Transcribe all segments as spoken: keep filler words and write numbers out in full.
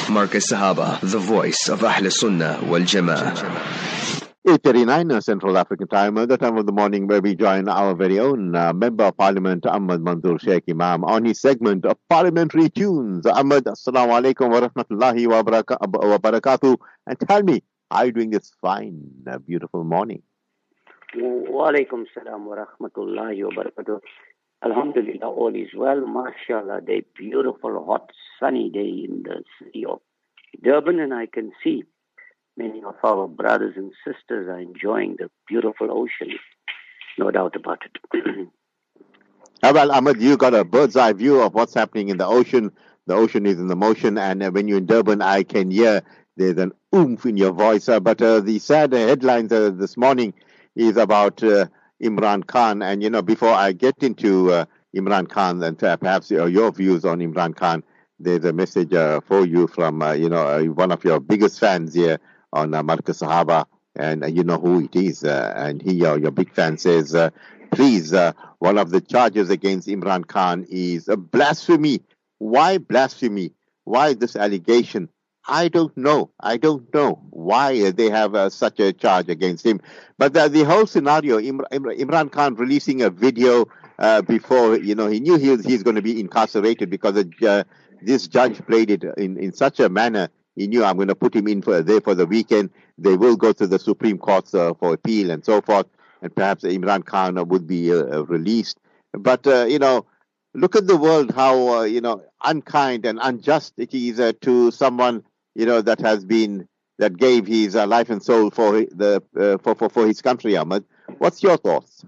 Marcus Sahaba, the voice of Ahl Sunnah wal Jama'ah. eight thirty-nine Central African Time, the time of the morning where we join our very own uh, Member of Parliament, Ahmad Manzoor Sheikh Imam, on his segment of Parliamentary Tunes. Ahmad, Assalamu alaikum wa rahmatullahi wa baraka- wa barakatuh. And tell me, how are you doing this fine, uh, beautiful morning? Wa alaikum salam wa rahmatullahi wa barakatuh. Alhamdulillah, all is well. MashaAllah, a beautiful, hot, sunny day in the city of Durban, and I can see many of our brothers and sisters are enjoying the beautiful ocean. No doubt about it. Uh, well, Ahmad, you got a bird's eye view of what's happening in the ocean. The ocean is in the motion, and uh, when you're in Durban, I can hear there's an oomph in your voice. Uh, but uh, the sad uh, headlines uh, this morning is about uh, Imran Khan. And, you know, before I get into uh, Imran Khan and uh, perhaps uh, your views on Imran Khan, there's a message uh, for you from, uh, you know, uh, one of your biggest fans here on uh, Marcus Sahaba, and uh, you know who it is. Uh, and he, uh, your big fan, says, uh, please, uh, one of the charges against Imran Khan is a blasphemy. Why blasphemy? Why this allegation? I don't know. I don't know why they have uh, such a charge against him. But the, the whole scenario, Imran, Imran Khan releasing a video uh, before, you know, he knew he was, he's going to be incarcerated because the, uh, this judge played it in, in such a manner. He knew, I'm going to put him in for there for the weekend. They will go to the Supreme Court uh, for appeal and so forth. And perhaps Imran Khan would be uh, released. But, uh, you know, look at the world, how, uh, you know, unkind and unjust it is uh, to someone, you know, that has been, that gave his uh, life and soul for the uh, for, for, for his country, Ahmad. What's your thoughts?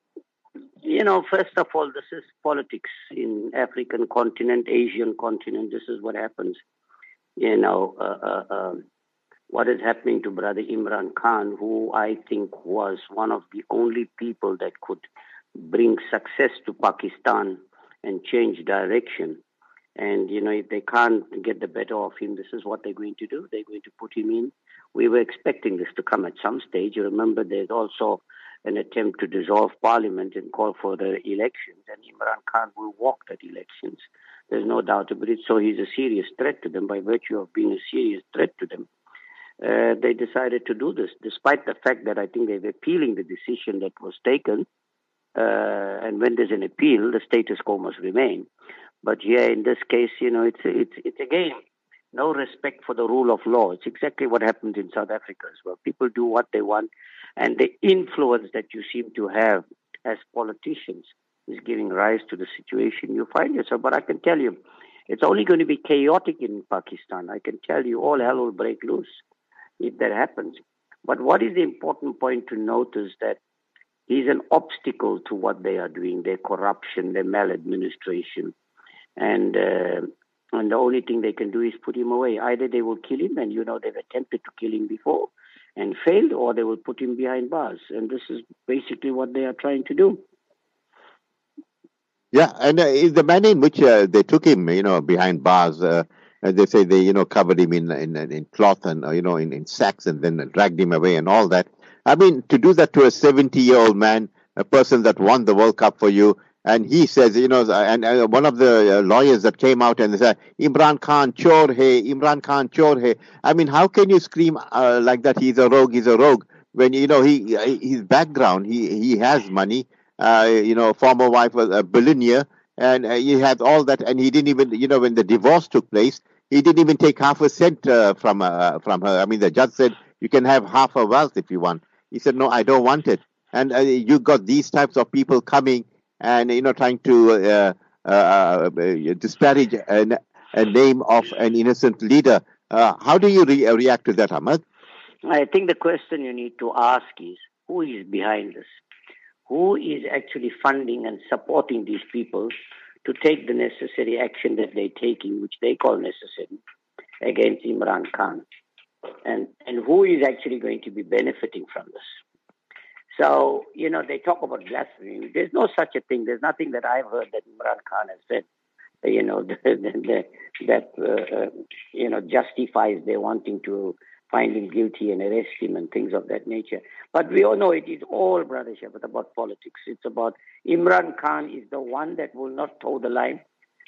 You know, first of all, this is politics in African continent, Asian continent. This is what happens. You know, uh, uh, uh, what is happening to Brother Imran Khan, who I think was one of the only people that could bring success to Pakistan and change direction. And, you know, if they can't get the better of him, this is what they're going to do. They're going to put him in. We were expecting this to come at some stage. You remember there's also an attempt to dissolve parliament and call for the elections. And Imran Khan will walk that elections. There's no doubt about it. So he's a serious threat to them. By virtue of being a serious threat to them, uh, they decided to do this, despite the fact that I think they're appealing the decision that was taken. Uh, and when there's an appeal, the status quo must remain. But yeah, in this case, you know, it's it's it's again no respect for the rule of law. It's exactly what happened in South Africa as well. People do what they want, and the influence that you seem to have as politicians is giving rise to the situation you find yourself. But I can tell you, it's only going to be chaotic in Pakistan. I can tell you, all hell will break loose if that happens. But what is the important point to note is that he's an obstacle to what they are doing, their corruption, their maladministration. And uh, and the only thing they can do is put him away. Either they will kill him, and you know they've attempted to kill him before and failed, or they will put him behind bars. And this is basically what they are trying to do. Yeah, and uh, is the manner in which uh, they took him, you know, behind bars, uh, and they say they, you know, covered him in in, in cloth and, uh, you know, in, in sacks and then dragged him away and all that. I mean, to do that to a seventy-year-old man, a person that won the World Cup for you, and he says, you know, and uh, one of the uh, lawyers that came out and said, Imran Khan, chor hai, Imran Khan, chor hai. I mean, how can you scream uh, like that? He's a rogue, he's a rogue. When, you know, he his background, he, he has money, uh, you know, former wife was a billionaire, and uh, he had all that, and he didn't even, you know, when the divorce took place, he didn't even take half a cent uh, from, uh, from her. I mean, the judge said, you can have half her wealth if you want. He said, no, I don't want it. And uh, you got these types of people coming and, you know, trying to uh, uh, uh, disparage a, a name of an innocent leader. Uh, how do you re- react to that, Ahmad? I think the question you need to ask is, who is behind this? Who is actually funding and supporting these people to take the necessary action that they're taking, which they call necessary, against Imran Khan? And, and who is actually going to be benefiting from this? So, you know, they talk about blasphemy. There's no such a thing. There's nothing that I've heard that Imran Khan has said, you know, that, that uh, you know, justifies their wanting to find him guilty and arrest him and things of that nature. But we all know it is all, Brother Shafat, about politics. It's about Imran Khan is the one that will not toe the line.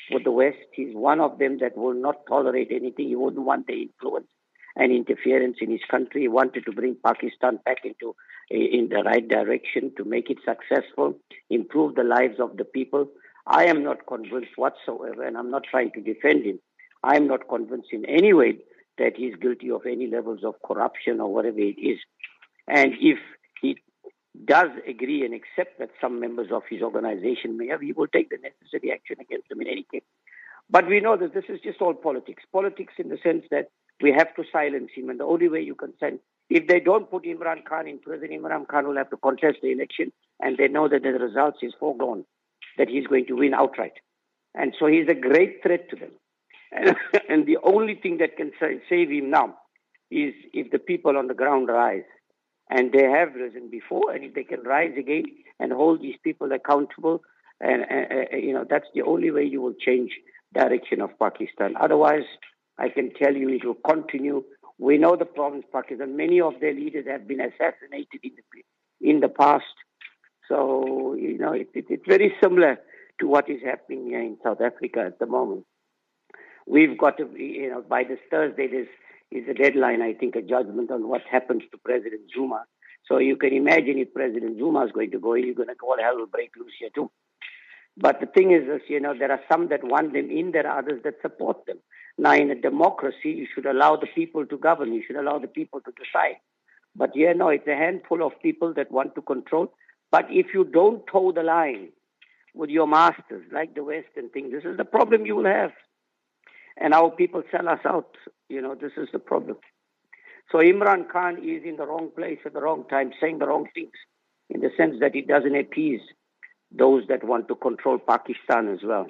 with the West. He's one of them that will not tolerate anything. He wouldn't want the influence and interference in his country. He wanted to bring Pakistan back into in the right direction, to make it successful, improve the lives of the people. I am not convinced whatsoever, and I'm not trying to defend him. I am not convinced in any way that he's guilty of any levels of corruption or whatever it is. And if he does agree and accept that some members of his organization may have, he will take the necessary action against them in any case. But we know that this is just all politics. Politics in the sense that we have to silence him, and the only way you can send, if they don't put Imran Khan in prison, Imran Khan will have to contest the election, and they know that the results is foregone, that he's going to win outright. And so he's a great threat to them. And, and the only thing that can save him now is if the people on the ground rise. And they have risen before, and if they can rise again and hold these people accountable, and uh, uh, you know, that's the only way you will change direction of Pakistan. Otherwise, I can tell you it will continue. We know the problems Pakistan. Many of their leaders have been assassinated in the, in the past. So, you know, it, it, it's very similar to what is happening here in South Africa at the moment. We've got to, you know, by this Thursday, there's is a deadline, I think, a judgment on what happens to President Zuma. So you can imagine if President Zuma is going to go, you're going to all hell will break loose here too. But the thing is, is, you know, there are some that want them in, there are others that support them. Now, in a democracy, you should allow the people to govern. You should allow the people to decide. But yeah, no, it's a handful of people that want to control. But if you don't toe the line with your masters, like the West and things, this is the problem you will have. And our people sell us out. You know, this is the problem. So Imran Khan is in the wrong place at the wrong time, saying the wrong things, in the sense that he doesn't appease those that want to control Pakistan as well.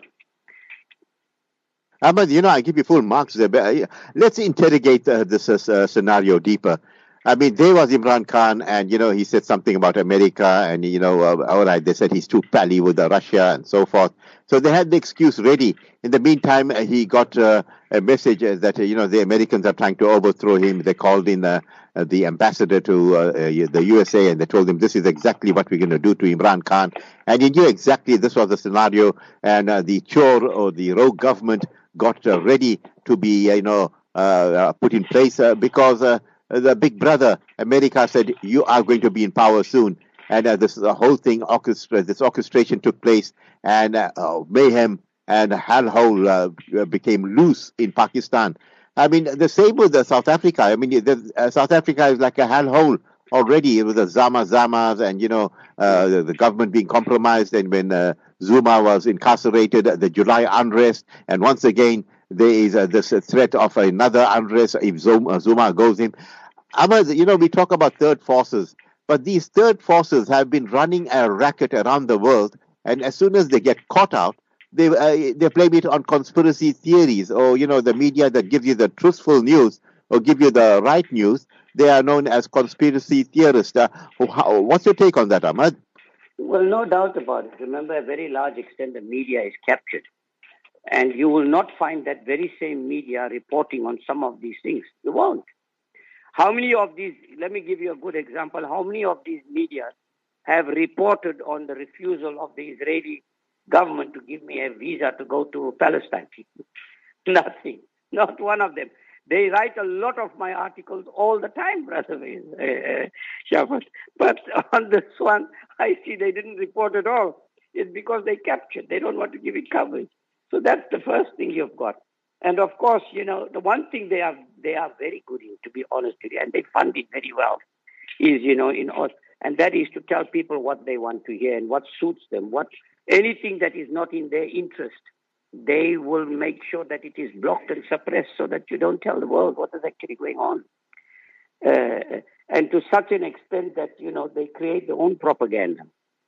Ahmed, you know, I give you full marks there. But let's interrogate uh, this uh, scenario deeper. I mean, there was Imran Khan, and, you know, he said something about America, and, you know, uh, all right, they said he's too pally with uh, Russia and so forth. So they had the excuse ready. In the meantime, uh, he got uh, a message uh, that, uh, you know, the Americans are trying to overthrow him. They called in uh, uh, the ambassador to uh, uh, the U S A, and they told him this is exactly what we're going to do to Imran Khan. And he knew exactly this was the scenario, and uh, the Chor or the rogue government got uh, ready to be, uh, you know, uh, uh, put in place uh, because... Uh, the big brother, America, said, you are going to be in power soon. And uh, this the whole thing, orchestra, this orchestration took place, and uh, uh, mayhem and hellhole uh, became loose in Pakistan. I mean, the same with uh, South Africa. I mean, the, uh, South Africa is like a hellhole already with the Zama Zamas and, you know, uh, the, the government being compromised. And when uh, Zuma was incarcerated, the July unrest, and once again, there is uh, this uh, threat of another unrest if Zuma, Zuma goes in. Ahmed, you know, we talk about third forces, but these third forces have been running a racket around the world, and as soon as they get caught out, they uh, they blame it on conspiracy theories, or, you know, the media that gives you the truthful news or give you the right news. They are known as conspiracy theorists. Uh, how, what's your take on that, Ahmed? Well, no doubt about it. Remember, a very large extent the media is captured. And you will not find that very same media reporting on some of these things. You won't. How many of these, let me give you a good example, how many of these media have reported on the refusal of the Israeli government to give me a visa to go to Palestine? Nothing. Not one of them. They write a lot of my articles all the time, brother uh, Shafat. But on this one, I see they didn't report at all. It's because they captured. They don't want to give it coverage. So that's the first thing you've got. And of course, you know, the one thing they are they are very good in, to be honest with you, and they fund it very well, is, you know, in and that is to tell people what they want to hear and what suits them. What anything that is not in their interest, they will make sure that it is blocked and suppressed so that you don't tell the world what is actually going on. Uh, and to such an extent that, you know, they create their own propaganda.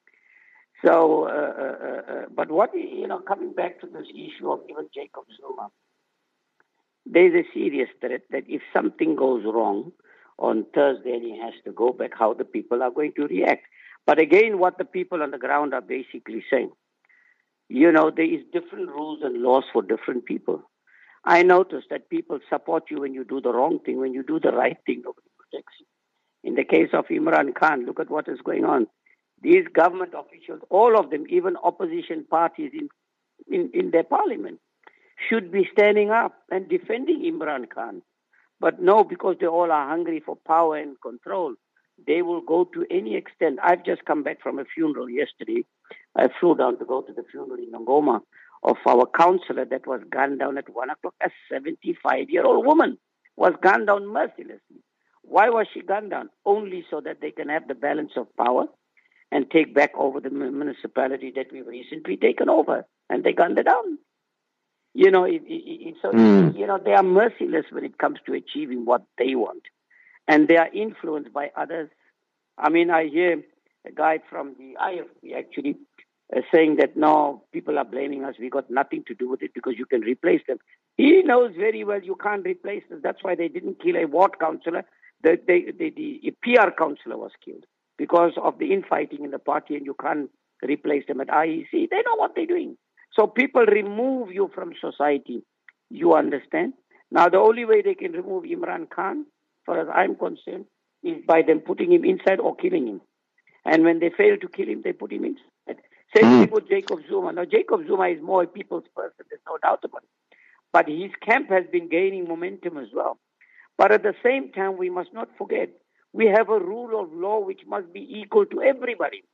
So, uh, uh, uh, but what, you know, coming back to this issue of even Jacob Zuma, there's a serious threat that if something goes wrong on Thursday and he has to go back, how the people are going to react. But again, what the people on the ground are basically saying, you know, there is different rules and laws for different people. I noticed that people support you when you do the wrong thing. When you do the right thing, nobody protects you. In the case of Imran Khan, look at what is going on. These government officials, all of them, even opposition parties in in, in their parliament should be standing up and defending Imran Khan. But no, because they all are hungry for power and control, they will go to any extent. I've just come back from a funeral yesterday. I flew down to go to the funeral in Ngoma of our councillor that was gunned down at one o'clock. A seventy-five-year-old woman was gunned down mercilessly. Why was she gunned down? Only so that they can have the balance of power and take back over the municipality that we've recently taken over. And they gunned it down. You know, it, it, it, so, mm. you know, they are merciless when it comes to achieving what they want. And they are influenced by others. I mean, I hear a guy from the I F P actually uh, saying that, no, people are blaming us. We got nothing to do with it because you can replace them. He knows very well you can't replace them. That's why they didn't kill a ward councillor. The, the, the, the P R councillor was killed because of the infighting in the party, and you can't replace them at I E C. They know what they're doing. So people remove you from society. You understand? Now, the only way they can remove Imran Khan, as far as I'm concerned, is by them putting him inside or killing him. And when they fail to kill him, they put him inside. Same thing with Jacob Zuma. Now, Jacob Zuma is more a people's person. There's no doubt about it. But his camp has been gaining momentum as well. But at the same time, we must not forget, we have a rule of law which must be equal to everybody.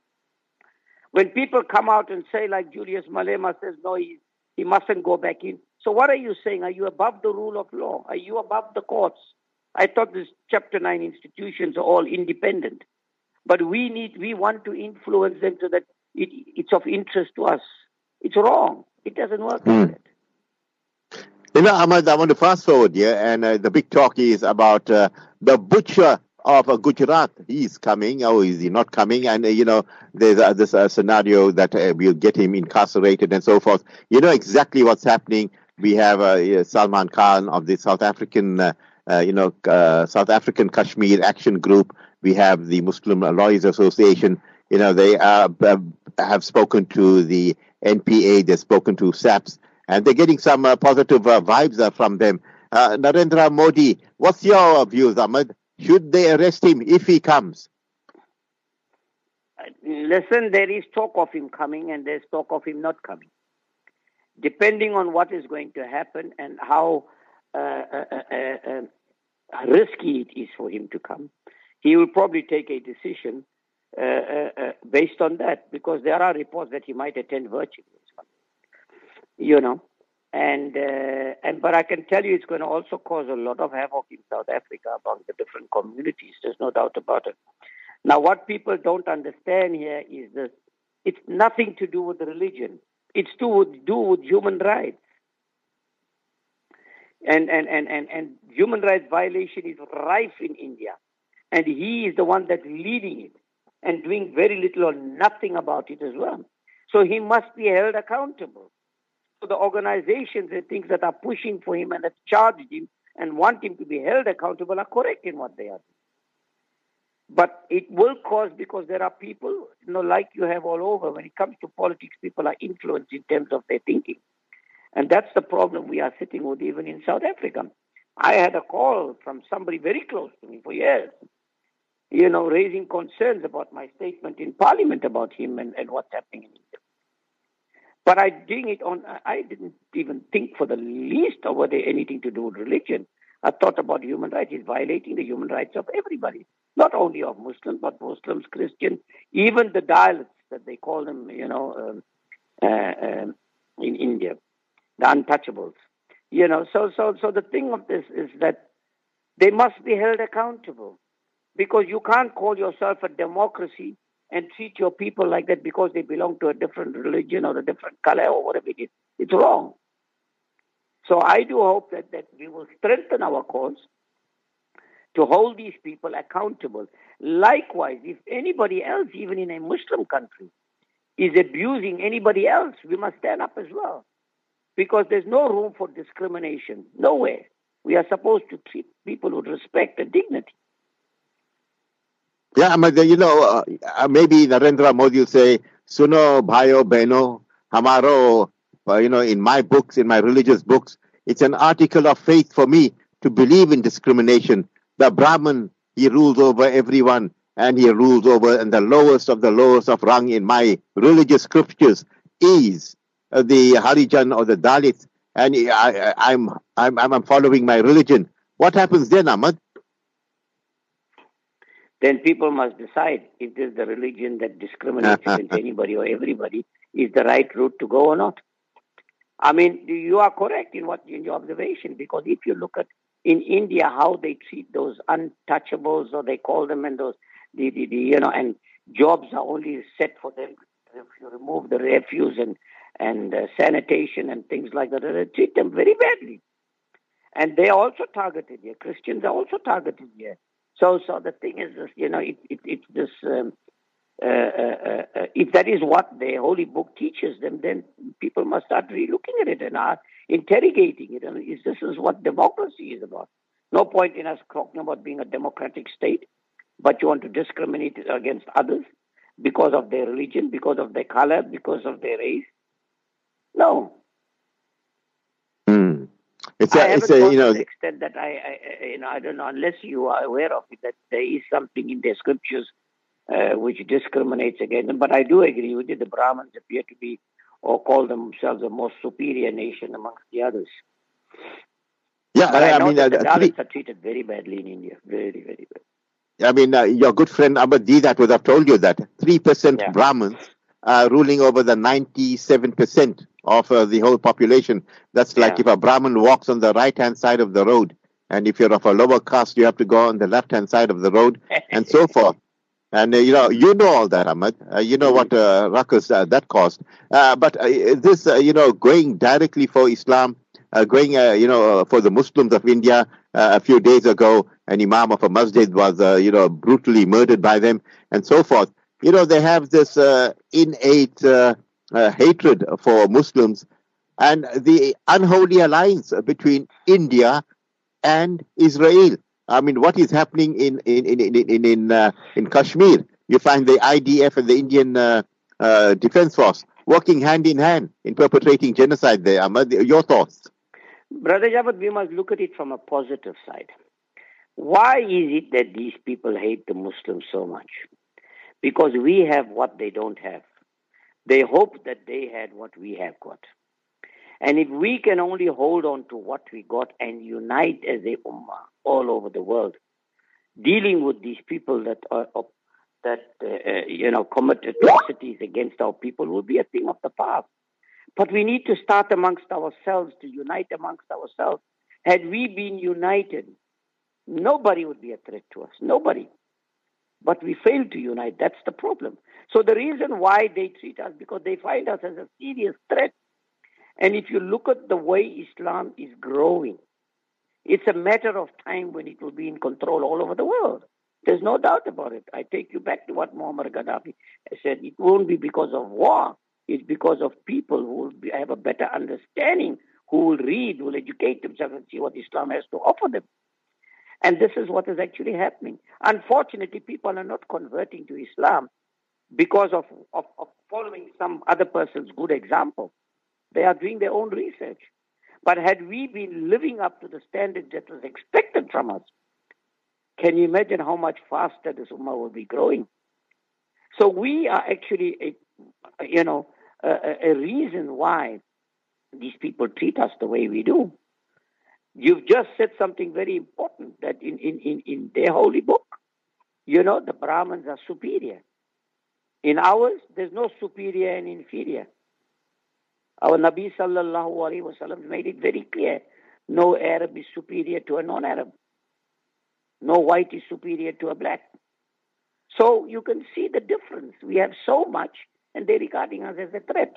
When people come out and say, like Julius Malema says, no, he, he mustn't go back in. So what are you saying? Are you above the rule of law? Are you above the courts? I thought these Chapter nine institutions are all independent. But we need, we want to influence them so that it, it's of interest to us. It's wrong. It doesn't work mm. like that. You know, Ahmad, I want to fast forward here, and uh, the big talk is about uh, the butcher of uh, Gujarat. He's coming, or is he not coming? And, uh, you know, there's uh, this uh, scenario that uh, will get him incarcerated and so forth. You know exactly what's happening. We have uh, Salman Khan of the South African, uh, uh, you know, uh, South African Kashmir Action Group. We have the Muslim Lawyers Association. You know, they uh, have spoken to the N P A. They've spoken to S A P S. And they're getting some uh, positive uh, vibes uh, from them. Uh, Narendra Modi, what's your views, Ahmed? Should they arrest him if he comes? Listen, there is talk of him coming and there's talk of him not coming. Depending on what is going to happen and how uh, uh, uh, uh, risky it is for him to come, he will probably take a decision uh, uh, uh, based on that, because there are reports that he might attend virtually. You know, and uh, and but I can tell you it's going to also cause a lot of havoc in South Africa among the different communities. There's no doubt about it. Now, what people don't understand here is this: it's nothing to do with religion. It's to do with human rights, and and and and and human rights violation is rife in India, and he is the one that's leading it and doing very little or nothing about it as well. So he must be held accountable. So the organizations and things that are pushing for him and have charged him and want him to be held accountable are correct in what they are doing. But it will cause, because there are people, you know, like you have all over, when it comes to politics, people are influenced in terms of their thinking. And that's the problem we are sitting with even in South Africa. I had a call from somebody very close to me for years, you know, raising concerns about my statement in Parliament about him and, and what's happening in India. But I doing it on, I didn't even think for the least of whether anything to do with religion. I thought about human rights. He's violating the human rights of everybody, not only of Muslims, but Muslims, Christians, even the Dalits that they call them, you know, um, uh, um, in India, the untouchables. You know, so so so the thing of this is that they must be held accountable, because you can't call yourself a democracy and treat your people like that because they belong to a different religion or a different color or whatever it is. It's wrong. So I do hope that, that we will strengthen our cause to hold these people accountable. Likewise, if anybody else, even in a Muslim country, is abusing anybody else, we must stand up as well. Because there's no room for discrimination. Nowhere. We are supposed to treat people with respect and dignity. Yeah, but you know, uh, maybe Narendra Modi will say, Suno, bhayo, beno, hamaro, uh, you know, in my books, in my religious books, it's an article of faith for me to believe in discrimination. The Brahman, he rules over everyone, and he rules over, and the lowest of the lowest of rang in my religious scriptures is uh, the Harijan or the Dalits, and I, I, I'm, I'm, I'm following my religion. What happens then, Ahmad? Then people must decide if this is the religion that discriminates against anybody or everybody is the right route to go or not. I mean, you are correct in what in your observation, because if you look at in India how they treat those untouchables, or they call them, and those the, the, the you know, and jobs are only set for them if you remove the refuse and and uh, sanitation and things like that. They treat them very badly, and they are also targeted here. Christians are also targeted here. So, so the thing is, this, you know, it, it, it's this. Um, uh, uh, uh, if that is what the Holy Book teaches them, then people must start re-looking at it and are interrogating it. And is this is what democracy is about? No point in us talking about being a democratic state, but you want to discriminate against others because of their religion, because of their color, because of their race. No. Mm. It's I a, haven't it's a, gone you know, to the extent that I, I, you know, I don't know, unless you are aware of it, that there is something in their scriptures uh, which discriminates against them. But I do agree with you. The Brahmins appear to be, or call themselves, the most superior nation amongst the others. Yeah, but I, I, know mean, that uh, the three, Dalits are treated very badly in India. Very, very bad. I mean, uh, your good friend Ahmad Deedat would have told you that three percent Yeah. Brahmins are ruling over the ninety-seven percent of uh, the whole population. That's like Yeah. if a Brahmin walks on the right-hand side of the road, and if you're of a lower caste, you have to go on the left-hand side of the road, and so forth. And, uh, you know, you know all that, Ahmad. Uh, you know what uh, ruckus uh, that caused. Uh, but uh, this, uh, you know, going directly for Islam, uh, going, uh, you know, uh, for the Muslims of India, uh, a few days ago, an imam of a masjid was, uh, you know, brutally murdered by them, and so forth. You know, they have this uh, innate uh, uh, hatred for Muslims, and the unholy alliance between India and Israel. I mean, what is happening in in in in in in, uh, in Kashmir? You find the I D F and the Indian uh, uh, Defense Force working hand in hand in perpetrating genocide there. Ahmad, your thoughts? Brother Javad, we must look at it from a positive side. Why is it that these people hate the Muslims so much? Because we have what they don't have. They hope that they had what we have got. And if we can only hold on to what we got and unite as a ummah all over the world, dealing with these people that are that uh, you know commit atrocities against our people will be a thing of the past. But we need to start amongst ourselves, to unite amongst ourselves. Had we been united, nobody would be a threat to us. Nobody. But we failed to unite. That's the problem. So the reason why they treat us, because they find us as a serious threat. And if you look at the way Islam is growing, it's a matter of time when it will be in control all over the world. There's no doubt about it. I take you back to what Muammar Gaddafi said. It won't be because of war. It's because of people who will be, have a better understanding, who will read, who will educate themselves and see what Islam has to offer them. And this is what is actually happening. Unfortunately, people are not converting to Islam because of, of, of following some other person's good example. They are doing their own research. But had we been living up to the standard that was expected from us, can you imagine how much faster this ummah will be growing? So we are actually, a, you know, a, a reason why these people treat us the way we do. You've just said something very important, that in, in, in, in their holy book, you know, the Brahmins are superior. In ours, there's no superior and inferior. Our Nabi sallallahu alaihi wasallam made it very clear. No Arab is superior to a non-Arab. No white is superior to a black. So you can see the difference. We have so much, and they're regarding us as a threat.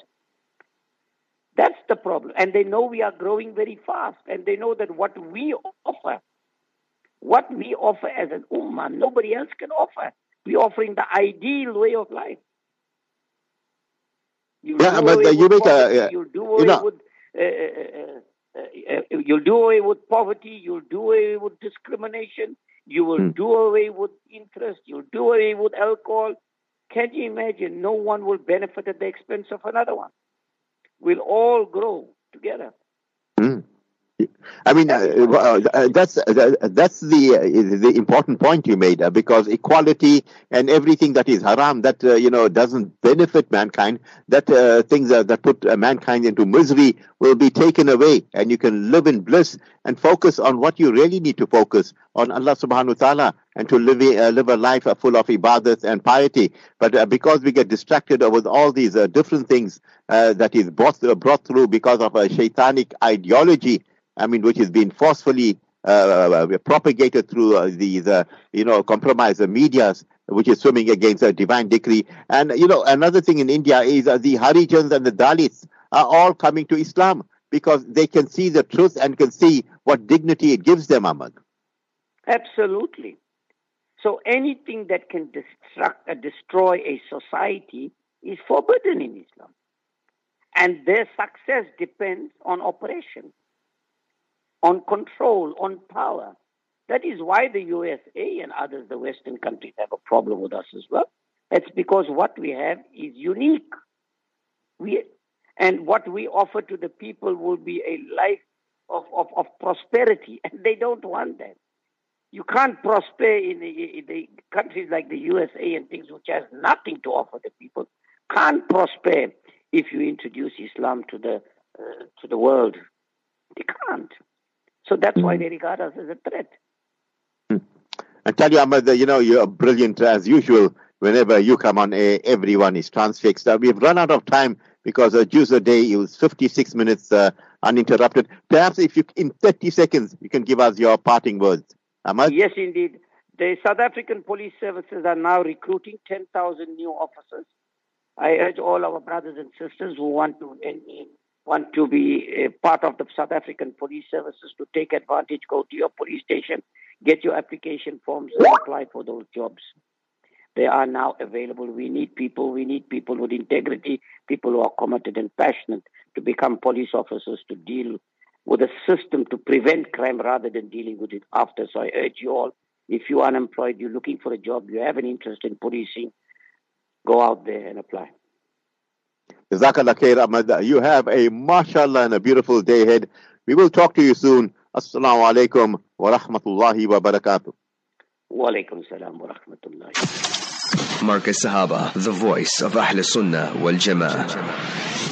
That's the problem. And they know we are growing very fast, and they know that what we offer, what we offer as an ummah, nobody else can offer. We're offering the ideal way of life. You'll Yeah, do but away uh, you with make poverty. a, uh, You'll do you away know, with uh, uh, uh, uh, you'll do away with poverty. You'll do away with discrimination. You will hmm. do away with interest. You'll do away with alcohol. Can you imagine? No one will benefit at the expense of another one. We'll all grow together. Hmm. I mean, uh, uh, that's uh, that's the uh, the important point you made, uh, because equality and everything that is haram, that uh, you know doesn't benefit mankind, that uh, things uh, that put uh, mankind into misery will be taken away, and you can live in bliss and focus on what you really need to focus on, Allah Subhanahu wa Taala, and to live a, uh, live a life uh, full of ibadat and piety. But uh, because we get distracted with all these uh, different things uh, that is brought uh, brought through because of a shaitanic ideology, I mean, which is being forcefully uh, propagated through uh, these, uh, you know, compromised uh, medias, which is swimming against a divine decree. And, you know, another thing in India is uh, the Harijans and the Dalits are all coming to Islam because they can see the truth and can see what dignity it gives them, Ahmad. Absolutely. So anything that can destruct, uh, destroy a society is forbidden in Islam. And their success depends on operation, on control, on power. That is why the U S A and others, the Western countries, have a problem with us as well. It's because what we have is unique. We, and what we offer to the people will be a life of, of, of prosperity, and they don't want that. You can't prosper in the, in the countries like the U S A and things which has nothing to offer the people. Can't prosper if you introduce Islam to the uh, to the world. They can't. So that's why they regard us as a threat. I tell you, Ahmad, you know, you're brilliant as usual. Whenever you come on air, everyone is transfixed. Uh, we've run out of time because uh, Jews a day is fifty-six minutes uh, uninterrupted. Perhaps if you, in thirty seconds, you can give us your parting words. Ahmad? Yes, indeed. The South African police services are now recruiting ten thousand new officers. I urge all our brothers and sisters who want to uh, want to be a part of the South African police services to take advantage, go to your police station, get your application forms and apply for those jobs. They are now available. We need people. We need people with integrity, people who are committed and passionate to become police officers, to deal with a system to prevent crime rather than dealing with it after. So I urge you all, if you're unemployed, you're looking for a job, you have an interest in policing, go out there and apply. Jazakallah khair, Ahmad. You have a mashallah and a beautiful day ahead. We will talk to you soon. Assalamu alaikum wa rahmatullahi wa barakatuh. Wa alaikum salam wa rahmatullahi. Marcus Sahaba, the voice of Ahl Sunnah wal Jama'ah.